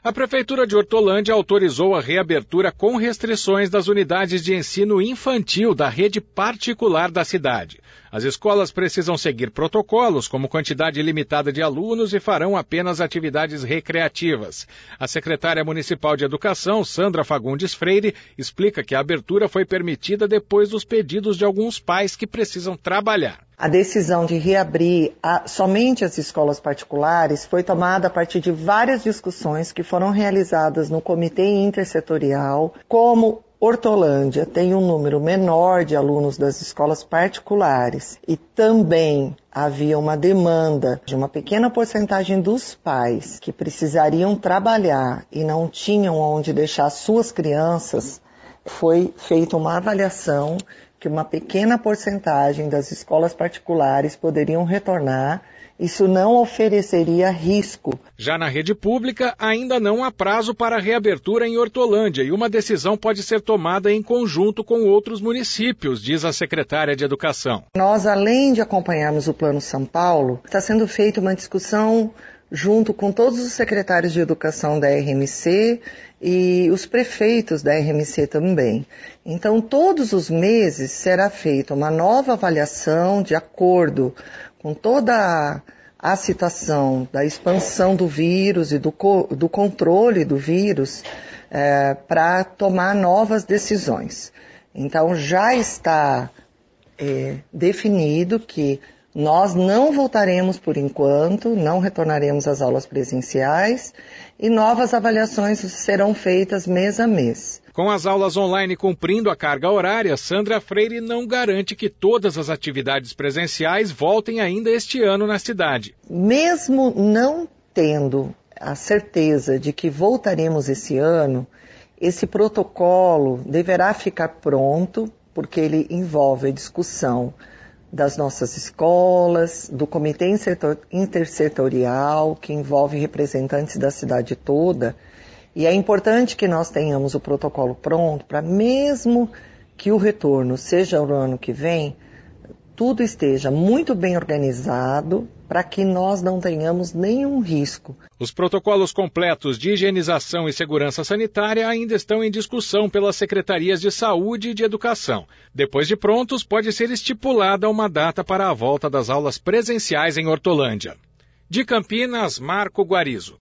A Prefeitura de Hortolândia autorizou a reabertura com restrições das unidades de ensino infantil da rede particular da cidade. As escolas precisam seguir protocolos, como quantidade limitada de alunos, e farão apenas atividades recreativas. A secretária municipal de Educação, Sandra Fagundes Freire, explica que a abertura foi permitida depois dos pedidos de alguns pais que precisam trabalhar. A decisão de reabrir somente as escolas particulares foi tomada a partir de várias discussões que foram realizadas no Comitê Intersetorial. Como Hortolândia tem um número menor de alunos das escolas particulares e também havia uma demanda de uma pequena porcentagem dos pais que precisariam trabalhar e não tinham onde deixar suas crianças, foi feita uma avaliação que uma pequena porcentagem das escolas particulares poderiam retornar. Isso não ofereceria risco. Já na rede pública, ainda não há prazo para a reabertura em Hortolândia e uma decisão pode ser tomada em conjunto com outros municípios, diz a secretária de Educação. Nós, além de acompanharmos o Plano São Paulo, está sendo feita uma discussão junto com todos os secretários de educação da RMC e os prefeitos da RMC também. Então, todos os meses será feita uma nova avaliação de acordo com toda a situação da expansão do vírus e do controle do vírus para tomar novas decisões. Então, já está definido que nós não voltaremos por enquanto, não retornaremos às aulas presenciais e novas avaliações serão feitas mês a mês. Com as aulas online cumprindo a carga horária, Sandra Freire não garante que todas as atividades presenciais voltem ainda este ano na cidade. Mesmo não tendo a certeza de que voltaremos esse ano, esse protocolo deverá ficar pronto, porque ele envolve a discussão das nossas escolas, do Comitê Intersetorial, que envolve representantes da cidade toda. E é importante que nós tenhamos o protocolo pronto para, mesmo que o retorno seja no ano que vem, tudo esteja muito bem organizado para que nós não tenhamos nenhum risco. Os protocolos completos de higienização e segurança sanitária ainda estão em discussão pelas secretarias de saúde e de educação. Depois de prontos, pode ser estipulada uma data para a volta das aulas presenciais em Hortolândia. De Campinas, Marco Guarizo.